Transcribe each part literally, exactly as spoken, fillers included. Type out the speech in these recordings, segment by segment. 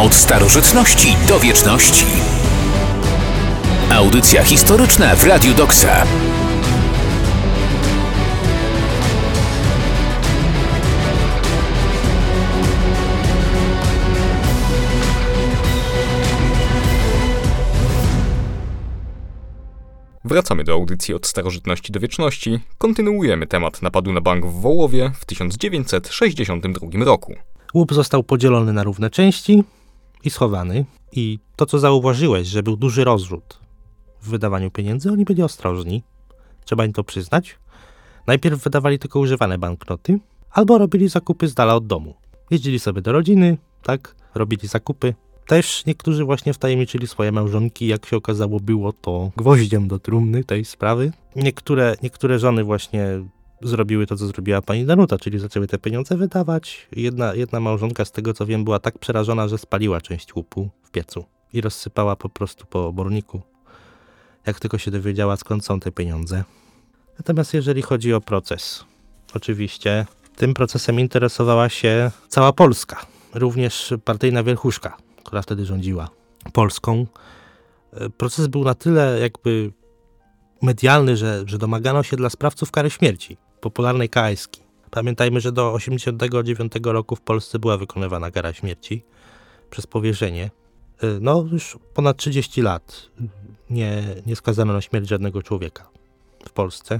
Od starożytności do wieczności. Audycja historyczna w Radiu Doksa. Wracamy do audycji Od starożytności do wieczności. Kontynuujemy temat napadu na bank w Wołowie w tysiąc dziewięćset sześćdziesiątym drugim roku. Łup został podzielony na równe części i schowany. I to, co zauważyłeś, że był duży rozrzut w wydawaniu pieniędzy, oni byli ostrożni. Trzeba im to przyznać. Najpierw wydawali tylko używane banknoty, albo robili zakupy z dala od domu. Jeździli sobie do rodziny, tak, robili zakupy. Też niektórzy właśnie wtajemniczyli swoje małżonki, jak się okazało, było to gwoździem do trumny tej sprawy. Niektóre, niektóre żony właśnie zrobiły to, co zrobiła pani Danuta, czyli zaczęły te pieniądze wydawać. Jedna, jedna małżonka, z tego co wiem, była tak przerażona, że spaliła część łupu w piecu i rozsypała po prostu po oborniku, jak tylko się dowiedziała, skąd są te pieniądze. Natomiast jeżeli chodzi o proces, oczywiście tym procesem interesowała się cała Polska, również partyjna wierchuszka, która wtedy rządziła Polską. Proces był na tyle jakby medialny, że, że domagano się dla sprawców kary śmierci, popularnej K S ki. Pamiętajmy, że do osiemdziesiątego dziewiątego roku w Polsce była wykonywana kara śmierci przez powieszenie. No już ponad trzydzieści lat nie, nie skazano na śmierć żadnego człowieka w Polsce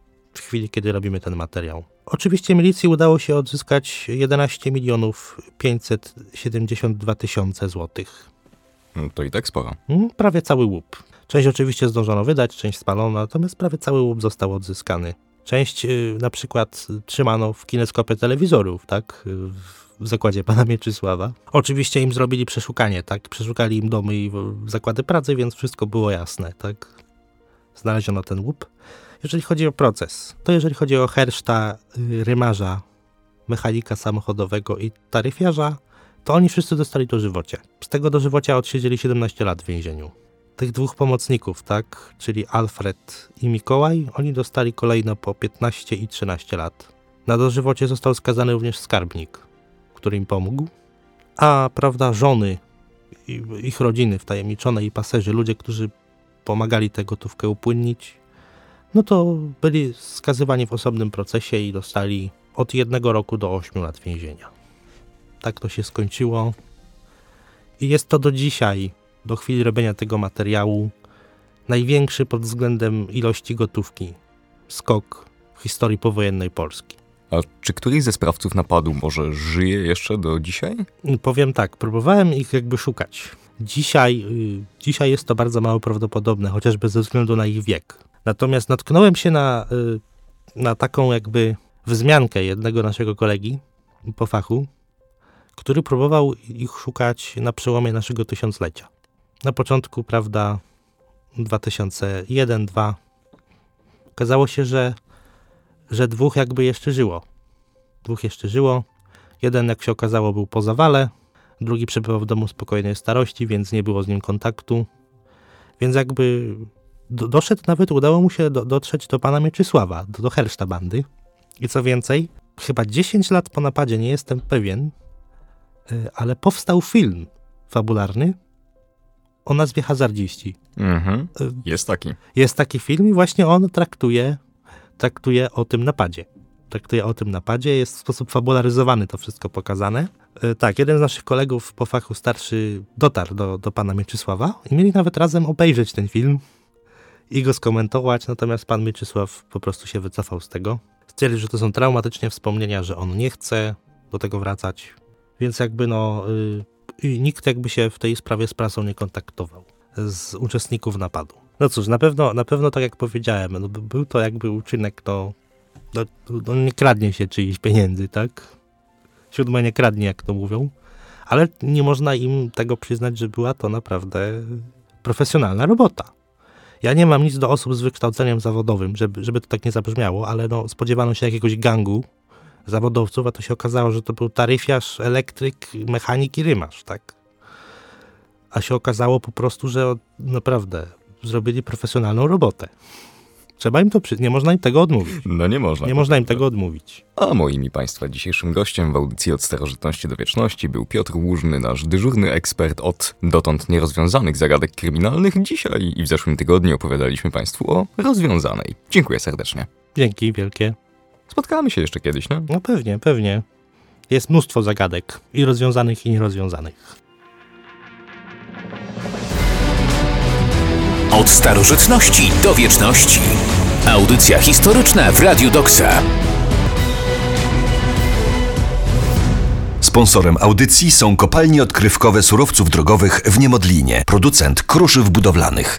w chwili, kiedy robimy ten materiał. Oczywiście milicji udało się odzyskać jedenaście milionów pięćset siedemdziesiąt dwa tysiące złotych. No to i tak sporo. Prawie cały łup. Część oczywiście zdążono wydać, część spalono, natomiast prawie cały łup został odzyskany. Część yy, na przykład trzymano w kineskopie telewizorów, tak, w zakładzie pana Mieczysława. Oczywiście im zrobili przeszukanie, tak, przeszukali im domy i zakłady pracy, więc wszystko było jasne, tak. Znaleziono ten łup. Jeżeli chodzi o proces, to jeżeli chodzi o herszta, yy, rymarza, mechanika samochodowego i taryfiarza, to oni wszyscy dostali dożywocie. Z tego dożywocia odsiedzieli siedemnaście lat w więzieniu. Tych dwóch pomocników, tak, czyli Alfred i Mikołaj, oni dostali kolejno po piętnaście i trzynaście lat. Na dożywocie został skazany również skarbnik, który im pomógł. A, prawda, żony, ich rodziny wtajemniczone i paserzy, ludzie, którzy pomagali tę gotówkę upłynnić, no to byli skazywani w osobnym procesie i dostali od jednego roku do ośmiu lat więzienia. Tak to się skończyło. I jest to do dzisiaj, do chwili robienia tego materiału, największy pod względem ilości gotówki skok w historii powojennej Polski. A czy któryś ze sprawców napadu może żyje jeszcze do dzisiaj? Powiem tak, próbowałem ich jakby szukać. Dzisiaj, yy, dzisiaj jest to bardzo mało prawdopodobne, chociażby ze względu na ich wiek. Natomiast natknąłem się na, yy, na taką jakby wzmiankę jednego naszego kolegi po fachu, który próbował ich szukać na przełomie naszego tysiąclecia. Na początku, prawda, dwa tysiące jeden dwa okazało się, że, że dwóch jakby jeszcze żyło. Dwóch jeszcze żyło. Jeden, jak się okazało, był po zawale, drugi przebywał w domu spokojnej starości, więc nie było z nim kontaktu. Więc jakby do, doszedł, nawet udało mu się do, dotrzeć do pana Mieczysława, do, do herszta bandy. I co więcej, chyba dziesięć lat po napadzie, nie jestem pewien, ale powstał film fabularny o nazwie Hazardziści. Mhm. Jest taki. Jest taki film i właśnie on traktuje, traktuje o tym napadzie. Traktuje o tym napadzie, jest w sposób fabularyzowany to wszystko pokazane. Tak, jeden z naszych kolegów po fachu starszy dotarł do, do pana Mieczysława i mieli nawet razem obejrzeć ten film i go skomentować, natomiast pan Mieczysław po prostu się wycofał z tego. Stwierdził, że to są traumatyczne wspomnienia, że on nie chce do tego wracać. Więc jakby no, yy, nikt jakby się w tej sprawie z prasą nie kontaktował z uczestników napadu. No cóż, na pewno, na pewno tak jak powiedziałem, no, był to jakby uczynek, no, no, no nie kradnie się czyichś pieniędzy, tak? Siódme nie kradnie, jak to mówią, ale nie można im tego przyznać, że była to naprawdę profesjonalna robota. Ja nie mam nic do osób z wykształceniem zawodowym, żeby, żeby to tak nie zabrzmiało, ale no, spodziewano się jakiegoś gangu zawodowców, a to się okazało, że to był taryfiarz, elektryk, mechanik i rymarz, tak? A się okazało po prostu, że naprawdę zrobili profesjonalną robotę. Trzeba im to przy... Nie można im tego odmówić. No nie można. Nie można im tego odmówić. A moim i Państwa dzisiejszym gościem w audycji Od starożytności do wieczności był Piotr Łużny, nasz dyżurny ekspert od dotąd nierozwiązanych zagadek kryminalnych. Dzisiaj i w zeszłym tygodniu opowiadaliśmy Państwu o rozwiązanej. Dziękuję serdecznie. Dzięki wielkie. Spotkamy się jeszcze kiedyś, no? No pewnie, pewnie. Jest mnóstwo zagadek. I rozwiązanych, i nierozwiązanych. Od starożytności do wieczności. Audycja historyczna w Radiu Doksa. Sponsorem audycji są kopalnie odkrywkowe surowców drogowych w Niemodlinie, producent kruszyw budowlanych.